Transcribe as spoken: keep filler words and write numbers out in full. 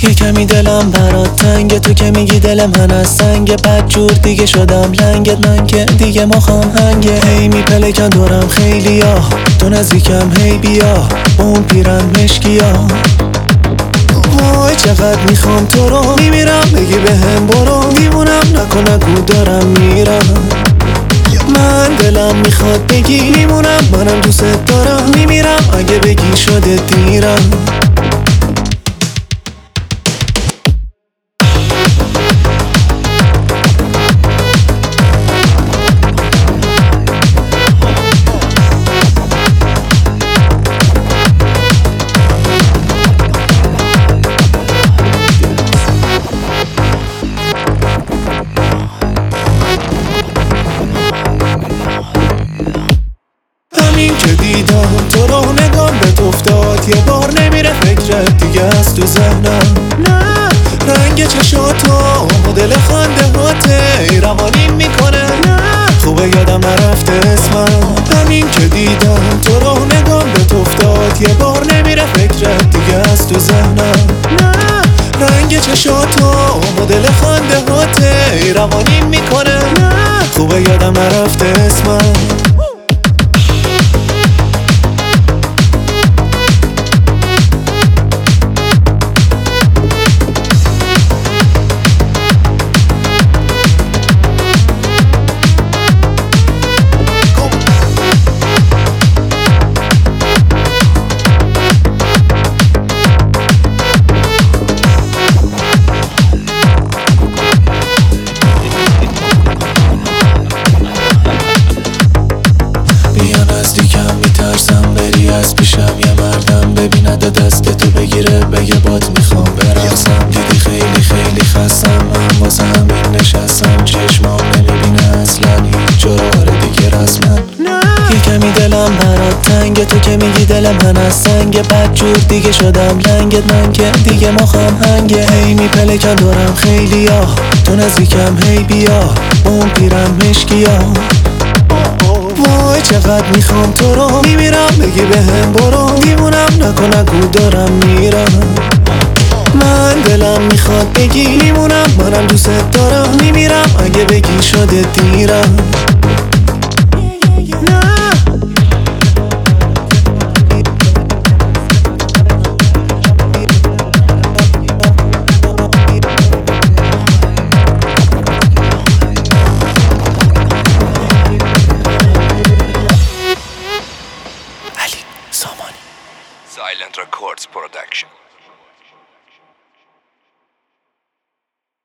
یه کمی دلم برات تنگه، تو که میگی دل من از سنگه. بدجور دیگه شدم لنگت، من که دیگه مخم هنگه. هی میپلکن دورم خیلی ها، تو نزدیکم هی بیا با اون پیرن مشکیا. وای چقدر میخوام تو رو، میمیرم بگی بهم برو. دیوونم نکن نگو دارم میرم، من دلم میخواد بگی میمونم، منم دوست دارم. میمیرم اگه بگی شده دیرم. همین که دیدم تو رو نگام بهت افتاد، یه بار نمیره فکرت دیگه از تو ذهنم. نه رنگ چشاتو مدل خنده هاته روانیم میکنه. نه خوبه یادم نرفته اسمم. همین که دیدم تو رو نگام بهت افتاد، یه بار نمیره فکرت دیگه از تو ذهنم. نه رنگ چشاتو مدل خنده هاته روانیم میکنه. نه خوبه یادم نرفته اسمم. نزدیکم میترسم بری از پیشم، یه مردم ببیند دست تو بگیره بگه بات میخوام برسم. دیدی خیلی خیلی خستم، من واسه همین نشستم. چشمام نمیبینه اصلا هیچ جوره دیگه رسما. یه کمی دلم برات تنگه، تو که میگی دل من از سنگه. بدجور دیگه شدم لنگت، من که دیگه مخم هنگه. هی میپلکن دورم خیلی ها، تو نزدیکم هی بیا با اون پیرن مشکیا. وای چقدر میخوام تو رو، میمیرم بگی بهم برو. دیوونم نکن نگو دارم میرم، من دلم میخواد بگی میمونم، منم دوست دارم. میمیرم اگه بگی شده دیرم. Silent Records Production.